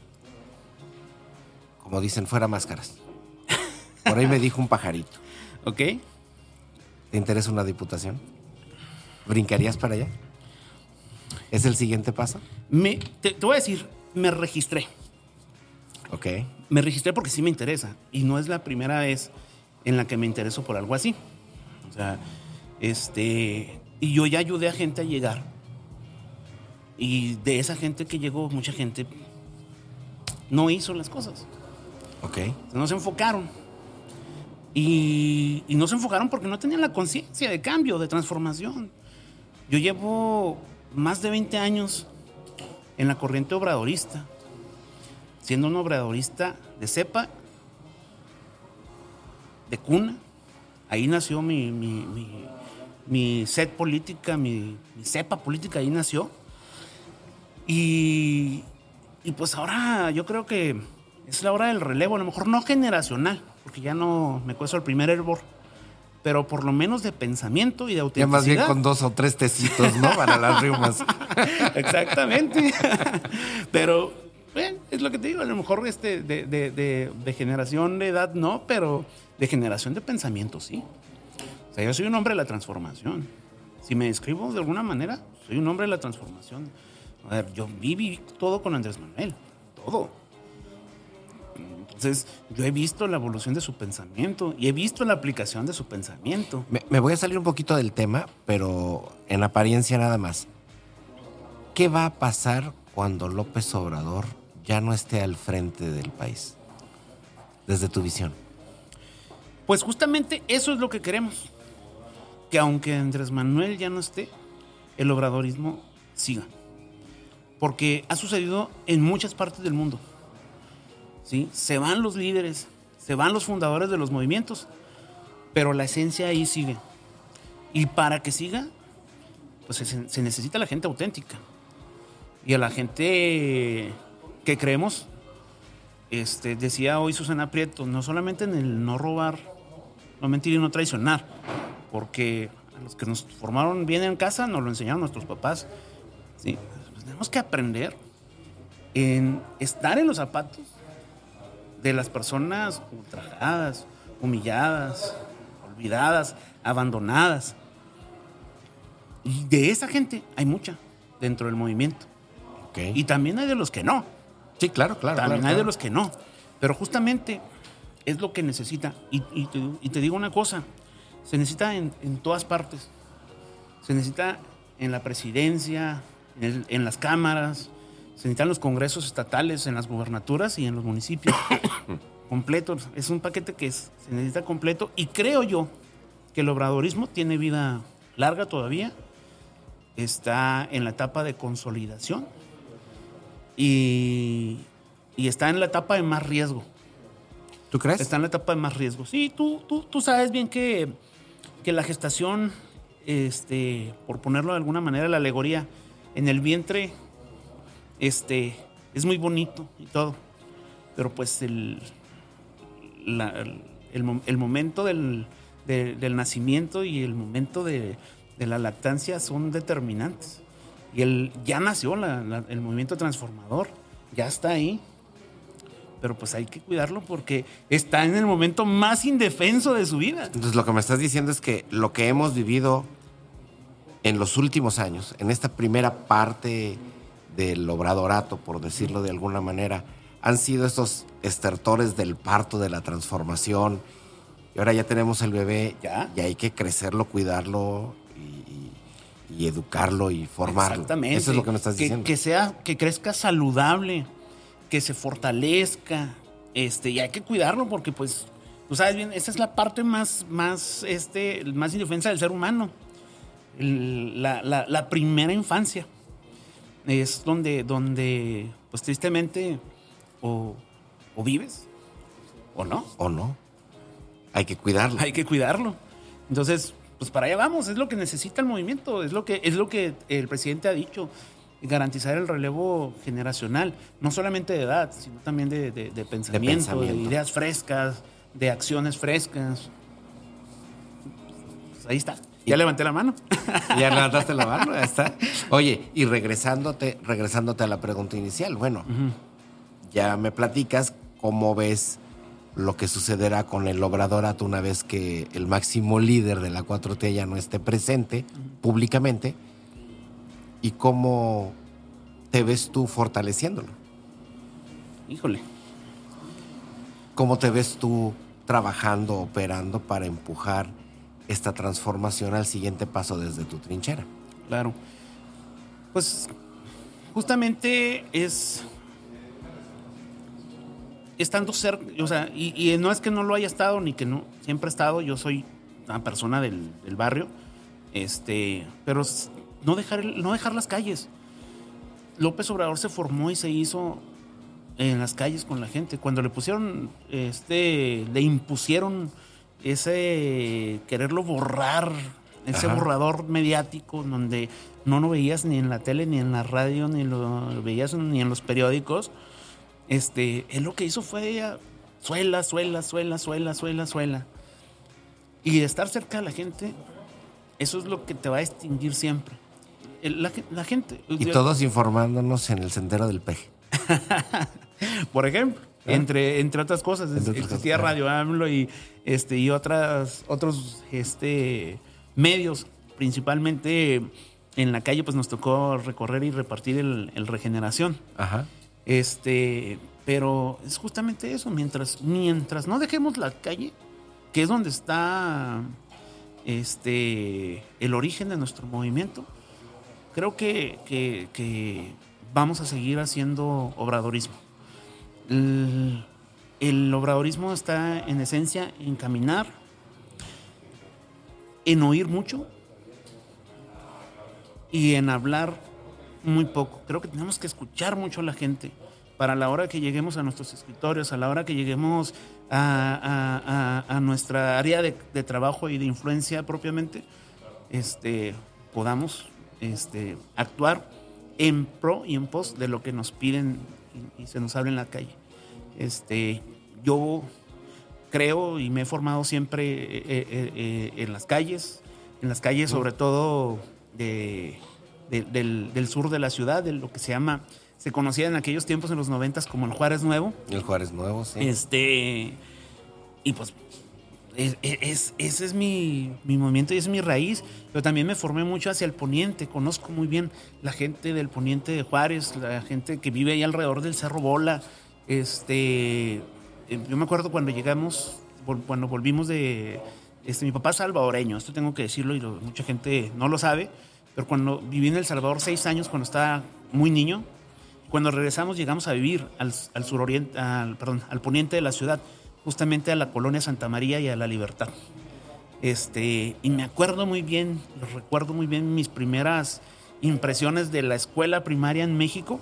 [SPEAKER 1] como dicen, fuera máscaras. Por ahí me dijo un pajarito.
[SPEAKER 2] ¿Ok?
[SPEAKER 1] ¿Te interesa una diputación? ¿Brincarías para allá? ¿Es el siguiente paso?
[SPEAKER 2] Me, te, te voy a decir, me registré.
[SPEAKER 1] Ok.
[SPEAKER 2] Me registré porque sí me interesa. Y no es la primera vez en la que me intereso por algo así. O sea, este... Y yo ya ayudé a gente a llegar. Y de esa gente que llegó, mucha gente no hizo las cosas.
[SPEAKER 1] Ok.
[SPEAKER 2] No se enfocaron. Y, y no se enfocaron porque no tenían la conciencia de cambio, de transformación. Yo llevo más de veinte años en la corriente obradorista, siendo un obradorista de cepa, de cuna. Ahí nació mi, mi, mi, mi sed política, mi, mi cepa política, ahí nació. Y, y pues ahora yo creo que es la hora del relevo, a lo mejor no generacional, porque ya no me cuesto el primer hervor, pero por lo menos de pensamiento y de autenticidad.
[SPEAKER 1] Ya más bien con dos o tres tecitos, ¿no? Para las riumas.
[SPEAKER 2] Exactamente. Pero eh, es lo que te digo, a lo mejor este de, de, de, de generación de edad no, pero de generación de pensamiento sí. O sea, yo soy un hombre de la transformación. Si me describo de alguna manera, soy un hombre de la transformación. A ver, yo viví todo con Andrés Manuel, todo. Entonces, yo he visto la evolución de su pensamiento y he visto la aplicación de su pensamiento.
[SPEAKER 1] Me, me voy a salir un poquito del tema, pero en apariencia nada más. ¿Qué va a pasar cuando López Obrador ya no esté al frente del país? Desde tu visión.
[SPEAKER 2] Pues justamente eso es lo que queremos. Que aunque Andrés Manuel ya no esté, el obradorismo siga. Porque ha sucedido en muchas partes del mundo. ¿Sí? Se van los líderes, se van los fundadores de los movimientos, pero la esencia ahí sigue. Y para que siga, pues se, se necesita la gente auténtica. Y a la gente que creemos, este, decía hoy Susana Prieto, no solamente en el no robar, no mentir y no traicionar, porque a los que nos formaron bien en casa nos lo enseñaron nuestros papás. ¿Sí? Pues tenemos que aprender en estar en los zapatos de las personas ultrajadas, humilladas, olvidadas, abandonadas. Y de esa gente hay mucha dentro del movimiento.
[SPEAKER 1] Okay.
[SPEAKER 2] Y también hay de los que no.
[SPEAKER 1] Sí, claro, claro.
[SPEAKER 2] También
[SPEAKER 1] claro,
[SPEAKER 2] hay
[SPEAKER 1] claro.
[SPEAKER 2] de los que no. Pero justamente es lo que necesita. Y, y, te, y te digo una cosa, se necesita en, en todas partes. Se necesita en la presidencia, en, el, en las cámaras, se necesitan los congresos estatales, en las gubernaturas y en los municipios. completo. Es un paquete que es, se necesita completo y creo yo que el obradorismo tiene vida larga todavía. Está en la etapa de consolidación y, y está en la etapa de más riesgo.
[SPEAKER 1] ¿Tú crees?
[SPEAKER 2] Está en la etapa de más riesgo. Sí, tú, tú, tú sabes bien que, que la gestación, este, por ponerlo de alguna manera, la alegoría, en el vientre este, es muy bonito y todo, pero pues el, la, el, el, el momento del, de, del nacimiento y el momento de, de la lactancia son determinantes. Y el, ya nació la, la, el movimiento transformador, ya está ahí. Pero pues hay que cuidarlo porque está en el momento más indefenso de su vida.
[SPEAKER 1] Entonces lo que me estás diciendo es que lo que hemos vivido en los últimos años, en esta primera parte del obradorato, por decirlo de alguna manera, han sido estos estertores del parto, de la transformación. Y ahora ya tenemos el bebé,
[SPEAKER 2] ¿Ya?
[SPEAKER 1] y hay que crecerlo, cuidarlo y, y, y educarlo y formarlo.
[SPEAKER 2] Exactamente.
[SPEAKER 1] Eso es lo que me estás
[SPEAKER 2] que,
[SPEAKER 1] diciendo.
[SPEAKER 2] Que sea, que crezca saludable, que se fortalezca, este, y hay que cuidarlo porque, pues, tú sabes bien, esa es la parte más, más, este, más indefensa del ser humano. El, la, la, la primera infancia es donde, donde pues, tristemente, o, o vives o no.
[SPEAKER 1] O no. Hay que cuidarlo.
[SPEAKER 2] Hay que cuidarlo. Entonces, pues para allá vamos, es lo que necesita el movimiento, es lo que, es lo que el presidente ha dicho. Garantizar el relevo generacional, no solamente de edad, sino también de, de, de, pensamiento, de pensamiento, de ideas frescas, de acciones frescas. Pues ahí está. Ya levanté la mano.
[SPEAKER 1] Ya levantaste la mano, ya está. Oye, y regresándote, regresándote a la pregunta inicial, bueno, uh-huh. ya me platicas cómo ves lo que sucederá con el obradorato una vez que el máximo líder de la cuatro T ya no esté presente uh-huh. públicamente. ¿Y cómo te ves tú fortaleciéndolo?
[SPEAKER 2] Híjole.
[SPEAKER 1] ¿Cómo te ves tú trabajando, operando para empujar esta transformación al siguiente paso desde tu trinchera?
[SPEAKER 2] Claro. Pues justamente es estando cerca, o sea, y, y no es que no lo haya estado ni que no, siempre he estado, yo soy una persona del, del barrio, este, pero No dejar, no dejar las calles. López Obrador se formó y se hizo en las calles con la gente. Cuando le pusieron, este, le impusieron ese quererlo borrar, ese Ajá. borrador mediático donde no lo veías ni en la tele, ni en la radio, ni lo veías ni en los periódicos. Este, él lo que hizo fue suela, suela, suela, suela, suela, suela. Y estar cerca de la gente, eso es lo que te va a distinguir siempre. La, la gente.
[SPEAKER 1] Y todos informándonos en el Sendero del Peje.
[SPEAKER 2] Por ejemplo, ¿Eh? entre, entre otras cosas, entre existía otras Radio AMLO y, este, y otras, otros este, medios, principalmente en la calle, pues nos tocó recorrer y repartir el, el Regeneración.
[SPEAKER 1] Ajá.
[SPEAKER 2] Este, pero es justamente eso, mientras, mientras no dejemos la calle, que es donde está este, el origen de nuestro movimiento, creo que, que, que vamos a seguir haciendo obradorismo. El, el obradorismo está en esencia en caminar, en oír mucho y en hablar muy poco. Creo que tenemos que escuchar mucho a la gente para la hora que lleguemos a nuestros escritorios, a la hora que lleguemos a, a, a, a nuestra área de, de trabajo y de influencia propiamente, este, podamos Este, actuar en pro y en pos de lo que nos piden y, y se nos habla en la calle. Este, yo creo y me he formado siempre eh, eh, eh, en las calles, en las calles sobre todo de, de, del, del sur de la ciudad, de lo que se llama, se conocía en aquellos tiempos en los noventas como el Juárez Nuevo.
[SPEAKER 1] El Juárez Nuevo, sí.
[SPEAKER 2] Este, y pues Es, es, ese es mi, mi movimiento y esa es mi raíz, pero también me formé mucho hacia el poniente, conozco muy bien la gente del poniente de Juárez, la gente que vive ahí alrededor del Cerro Bola. Este, yo me acuerdo cuando llegamos, cuando volvimos de, este, mi papá es salvadoreño, esto tengo que decirlo y lo, mucha gente no lo sabe, pero cuando viví en El Salvador seis años, cuando estaba muy niño, cuando regresamos llegamos a vivir al, al suroriente, al, perdón, al poniente de la ciudad. justamente a la colonia Santa María y a la Libertad. Este, y me acuerdo muy bien, recuerdo muy bien mis primeras impresiones de la escuela primaria en México.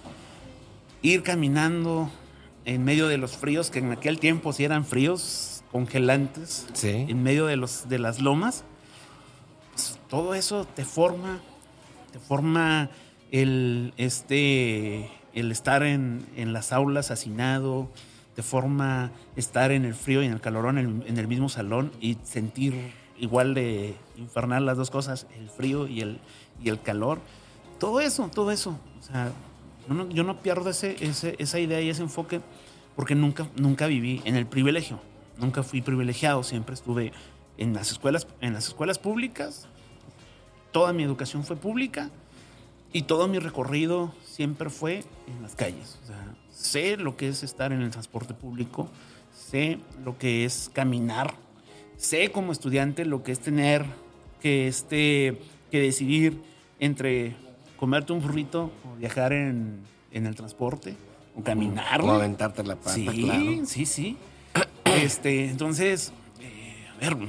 [SPEAKER 2] Ir caminando en medio de los fríos, que en aquel tiempo sí eran fríos, congelantes,
[SPEAKER 1] Sí.
[SPEAKER 2] en medio de, los, de las lomas. Pues, todo eso te forma, te forma el, este, el estar en, en las aulas hacinado, te forma estar en el frío y en el calorón en, en el mismo salón y sentir igual de infernal las dos cosas, el frío y el, y el calor. Todo eso, todo eso. O sea, yo no, yo no pierdo ese, ese, esa idea y ese enfoque porque nunca, nunca viví en el privilegio. Nunca fui privilegiado, siempre estuve en las escuelas, en las escuelas públicas. Toda mi educación fue pública y todo mi recorrido siempre fue en las calles. O sea, sé lo que es estar en el transporte público, sé lo que es caminar, sé como estudiante lo que es tener que, este, que decidir entre comerte un burrito o viajar en, en el transporte o caminar.
[SPEAKER 1] O aventarte la pata,
[SPEAKER 2] sí,
[SPEAKER 1] claro.
[SPEAKER 2] Sí, sí, este, entonces, eh, a ver,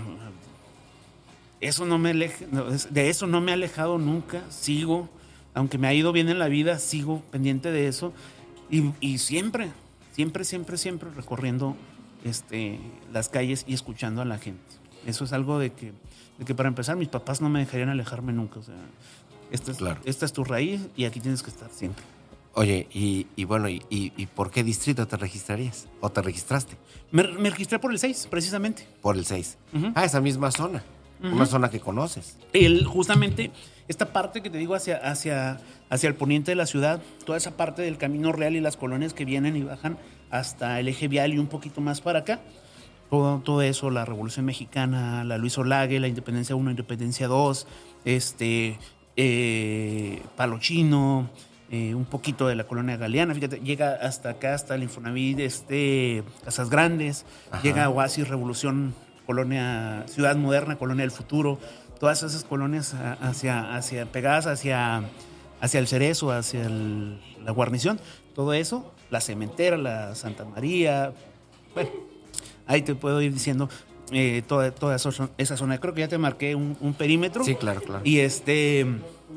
[SPEAKER 2] eso no me aleja, no, de eso no me he alejado nunca, sigo, aunque me ha ido bien en la vida, sigo pendiente de eso y, y siempre, siempre, siempre, siempre recorriendo este, las calles y escuchando a la gente. Eso es algo de que, de que para empezar mis papás no me dejarían alejarme nunca, o sea, esta es,
[SPEAKER 1] Claro.
[SPEAKER 2] esta es tu raíz y aquí tienes que estar siempre.
[SPEAKER 1] Oye, y, y bueno, y, y, ¿y por qué distrito te registrarías? ¿O te registraste?
[SPEAKER 2] Me, me registré por el seis, precisamente.
[SPEAKER 1] Por el seis.
[SPEAKER 2] Ujú.
[SPEAKER 1] Ah, esa misma zona.
[SPEAKER 2] Ujú.
[SPEAKER 1] Una zona que conoces.
[SPEAKER 2] El, justamente esta parte que te digo hacia, hacia, hacia el poniente de la ciudad, toda esa parte del Camino Real y las colonias que vienen y bajan hasta el eje vial y un poquito más para acá, todo, todo eso, la Revolución Mexicana, la Luis Olague, la Independencia uno, Independencia dos, este, eh, Palo Chino, eh, un poquito de la colonia Galeana, fíjate, llega hasta acá, hasta el Infonavit, este, Casas Grandes,
[SPEAKER 1] Ajá.
[SPEAKER 2] llega a Oasis, Revolución, Colonia Ciudad Moderna, Colonia del Futuro, todas esas colonias hacia, hacia, pegadas hacia, hacia el Cerezo, hacia el, la guarnición, todo eso, la Cementera, la Santa María, bueno, ahí te puedo ir diciendo eh, toda, toda esa, esa zona. Creo que ya te marqué un, un perímetro.
[SPEAKER 1] Sí, claro, claro.
[SPEAKER 2] Y este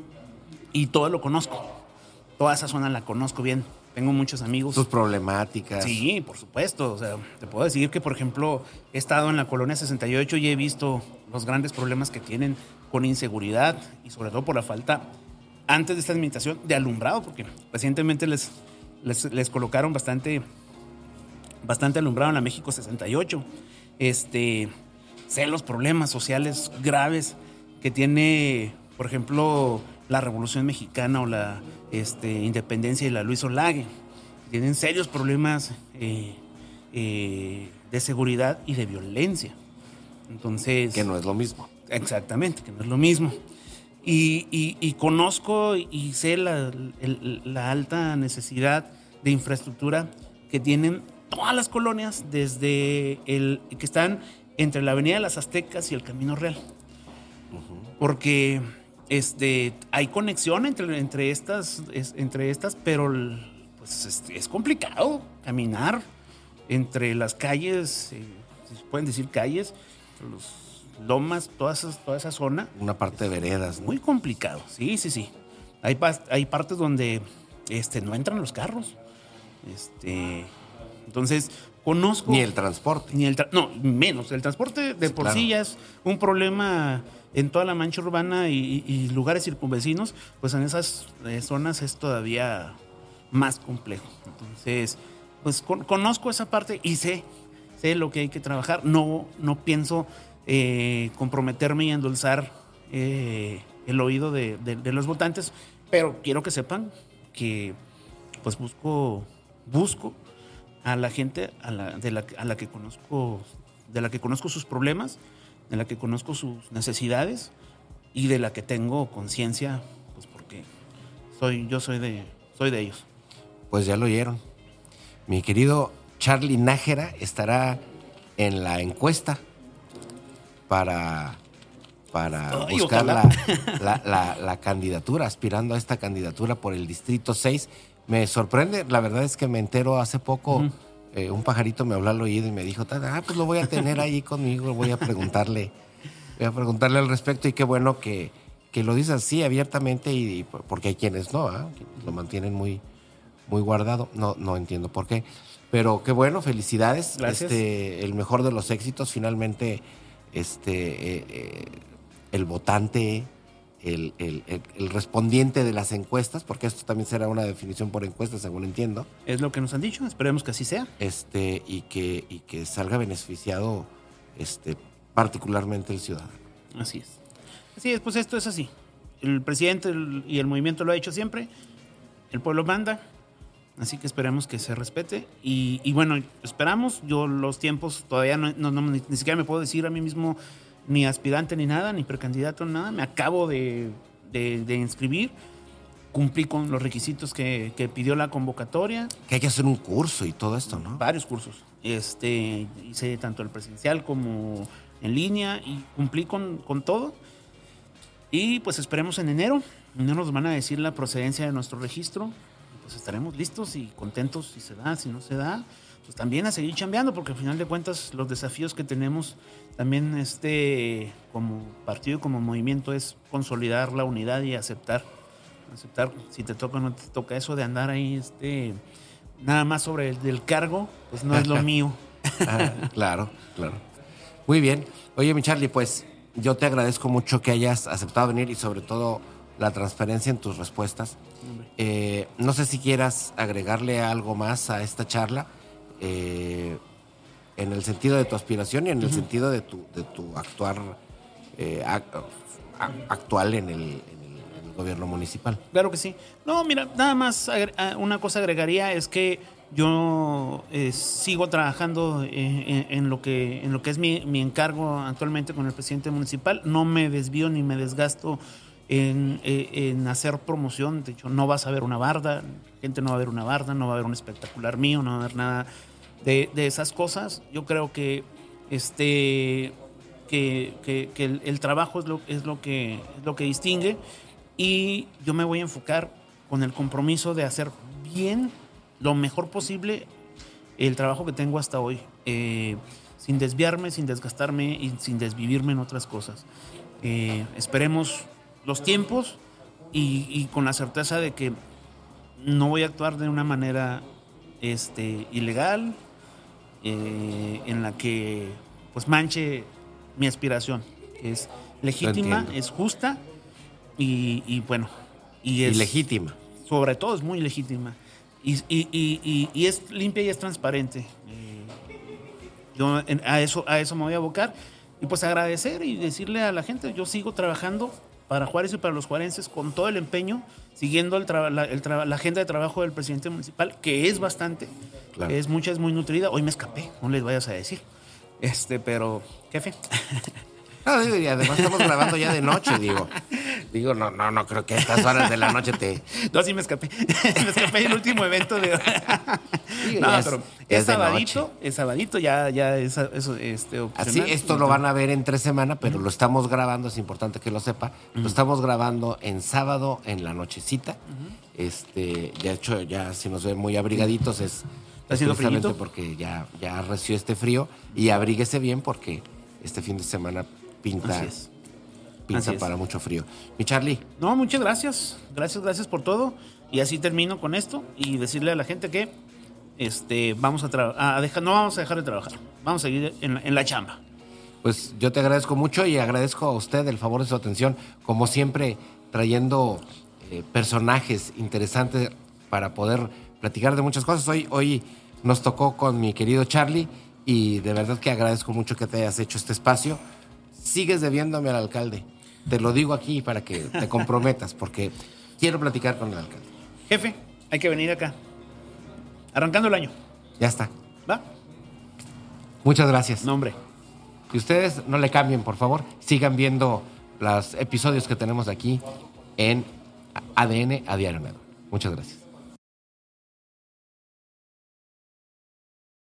[SPEAKER 2] y todo lo conozco. Toda esa zona la conozco bien. Tengo muchos amigos.
[SPEAKER 1] Tus problemáticas.
[SPEAKER 2] Sí, por supuesto. O sea, te puedo decir que, por ejemplo, he estado en la colonia sesenta y ocho y he visto los grandes problemas que tienen con inseguridad y sobre todo por la falta, antes de esta administración, de alumbrado, porque recientemente les, les, les colocaron bastante, bastante alumbrado en la México sesenta y ocho. Este, sé los problemas sociales graves que tiene, por ejemplo, la Revolución Mexicana o la este, Independencia y la Luis Olague. Tienen serios problemas eh, eh, de seguridad y de violencia. Entonces,
[SPEAKER 1] Que no es lo mismo.
[SPEAKER 2] exactamente, que no es lo mismo. Y, y, y conozco y sé la, el, la alta necesidad de infraestructura que tienen todas las colonias desde el que están entre la Avenida de las Aztecas y el Camino Real. Uh-huh. Porque este, hay conexión entre, entre, estas, es, entre estas, pero pues, es, es complicado caminar entre las calles, eh, si se pueden decir calles, los lomas, toda esa, toda esa zona.
[SPEAKER 1] Una parte de veredas, ¿no?
[SPEAKER 2] Muy complicado, sí, sí, sí. Hay, hay partes donde este, no entran los carros. Este, entonces, conozco...
[SPEAKER 1] Ni el transporte.
[SPEAKER 2] Ni el tra no, menos. El transporte de sí, por claro. sí ya es un problema en toda la mancha urbana y, y lugares circunvecinos, pues en esas eh, zonas es todavía más complejo. Entonces, pues con, conozco esa parte y sé, sé lo que hay que trabajar. No, no pienso eh, comprometerme y endulzar eh, el oído de, de, de los votantes, pero quiero que sepan que pues busco, busco a la gente a la, de la, a la que conozco, de la que conozco sus problemas, de la que conozco sus necesidades y de la que tengo conciencia, pues porque soy, yo soy de, soy de ellos.
[SPEAKER 1] Pues ya lo oyeron. Mi querido Charlie Nájera estará en la encuesta para, para Ay, buscar la, la, la, la candidatura, aspirando a esta candidatura por el Distrito seis. Me sorprende, la verdad es que me entero hace poco, uh-huh. eh, un pajarito me habló al oído y me dijo, ah, pues lo voy a tener ahí conmigo, voy a preguntarle, voy a preguntarle al respecto y qué bueno que, que lo dices así abiertamente y, y porque hay quienes no, ¿eh? Quienes lo mantienen muy, muy guardado, no, no entiendo por qué, pero qué bueno, felicidades,
[SPEAKER 2] Gracias.
[SPEAKER 1] este, el mejor de los éxitos, finalmente, este, eh, eh, el votante, el, el, el, el respondiente de las encuestas, porque esto también será una definición por encuesta, según entiendo.
[SPEAKER 2] Es lo que nos han dicho, esperemos que así sea.
[SPEAKER 1] Este, y que, y que salga beneficiado este, particularmente el ciudadano.
[SPEAKER 2] Así es. Así es, pues esto es así. El presidente y el movimiento lo ha hecho siempre. El pueblo manda. Así que esperemos que se respete. Y, y bueno, esperamos. Yo los tiempos todavía no, no, no ni, ni siquiera me puedo decir a mí mismo ni aspirante ni nada, ni precandidato ni nada. Me acabo de, de, de inscribir. Cumplí con los requisitos que, que pidió la convocatoria.
[SPEAKER 1] Que hay que hacer un curso y todo esto, ¿no?
[SPEAKER 2] Varios cursos. Este, hice tanto el presencial como en línea y cumplí con, con todo. Y pues esperemos en enero. En enero nos van a decir la procedencia de nuestro registro. Pues estaremos listos y contentos si se da, si no se da. Pues también a seguir chambeando, porque al final de cuentas los desafíos que tenemos también este, como partido y como movimiento es consolidar la unidad y aceptar. Aceptar si te toca o no te toca eso de andar ahí este, nada más sobre el del cargo, pues no es lo mío.
[SPEAKER 1] Ah, claro, claro. Muy bien. Oye, mi Charlie, pues yo te agradezco mucho que hayas aceptado venir y sobre todo la transparencia en tus respuestas. Eh, no sé si quieras agregarle algo más a esta charla eh, en el sentido de tu aspiración y en el uh-huh. sentido de tu, de tu actuar eh, a, a, actual en el, en, el, en el gobierno municipal.
[SPEAKER 2] Claro que sí. No, mira, nada más una cosa agregaría es que yo eh, sigo trabajando eh, en, en, lo que, en lo que es mi, mi encargo actualmente con el presidente municipal. No me desvío ni me desgasto en, en hacer promoción. De hecho, no vas a ver una barda, la gente no va a ver una barda, no va a haber un espectacular mío, no va a haber nada de, de esas cosas. Yo creo que este que, que, que el, el trabajo es lo, es, lo que, es lo que distingue y yo me voy a enfocar con el compromiso de hacer bien, lo mejor posible, el trabajo que tengo hasta hoy, eh, sin desviarme, sin desgastarme y sin desvivirme en otras cosas. Eh, esperemos los tiempos y, y con la certeza de que no voy a actuar de una manera este, ilegal, eh, en la que pues manche mi aspiración, que es legítima, es justa y, y bueno. Y es
[SPEAKER 1] y legítima.
[SPEAKER 2] Sobre todo es muy legítima. Y, y, y, y es limpia y es transparente. Eh, yo en, a, eso, a eso me voy a abocar. Y pues agradecer y decirle a la gente, yo sigo trabajando para Juárez y para los juarenses con todo el empeño, siguiendo el tra- la, el tra- la agenda de trabajo del presidente municipal, que es bastante, claro. que es mucha, es muy nutrida. Hoy me escapé, no les vayas a decir. Este, pero, jefe.
[SPEAKER 1] No, digo, y además estamos grabando ya de noche, digo. Digo, no, no, no creo que a estas horas de la noche te...
[SPEAKER 2] No, sí me escapé. Me escapé en el último evento de...
[SPEAKER 1] Sí,
[SPEAKER 2] no,
[SPEAKER 1] es,
[SPEAKER 2] pero
[SPEAKER 1] es,
[SPEAKER 2] es sabadito, es sabadito, ya, ya es eso, este,
[SPEAKER 1] así, esto lo van a ver entre semana, pero uh-huh. lo estamos grabando, es importante que lo sepa. Uh-huh. Lo estamos grabando en sábado, en la nochecita. Uh-huh. Este, de hecho, ya si nos ven muy abrigaditos es...
[SPEAKER 2] ¿Está haciendo
[SPEAKER 1] precisamente porque ya, ya arreció este frío. Y abríguese bien porque este fin de semana pinta... Así es. Pinta para mucho frío. Mi Charlie.
[SPEAKER 2] No, muchas gracias. Gracias, gracias por todo. Y así termino con esto y decirle a la gente que este, vamos a, tra- a dejar, no vamos a dejar de trabajar. Vamos a seguir en la, en la chamba.
[SPEAKER 1] Pues yo te agradezco mucho y agradezco a usted el favor de su atención. Como siempre, trayendo eh, personajes interesantes para poder platicar de muchas cosas. Hoy, hoy nos tocó con mi querido Charlie y de verdad que agradezco mucho que te hayas hecho este espacio. Sigues debiéndome al alcalde. Te lo digo aquí para que te comprometas, porque quiero platicar con el alcalde.
[SPEAKER 2] Jefe, hay que venir acá. Arrancando el año.
[SPEAKER 1] Ya está.
[SPEAKER 2] ¿Va?
[SPEAKER 1] Muchas gracias.
[SPEAKER 2] No, hombre.
[SPEAKER 1] Y ustedes no le cambien, por favor. Sigan viendo los episodios que tenemos aquí en A D N a Diario Network. Muchas gracias.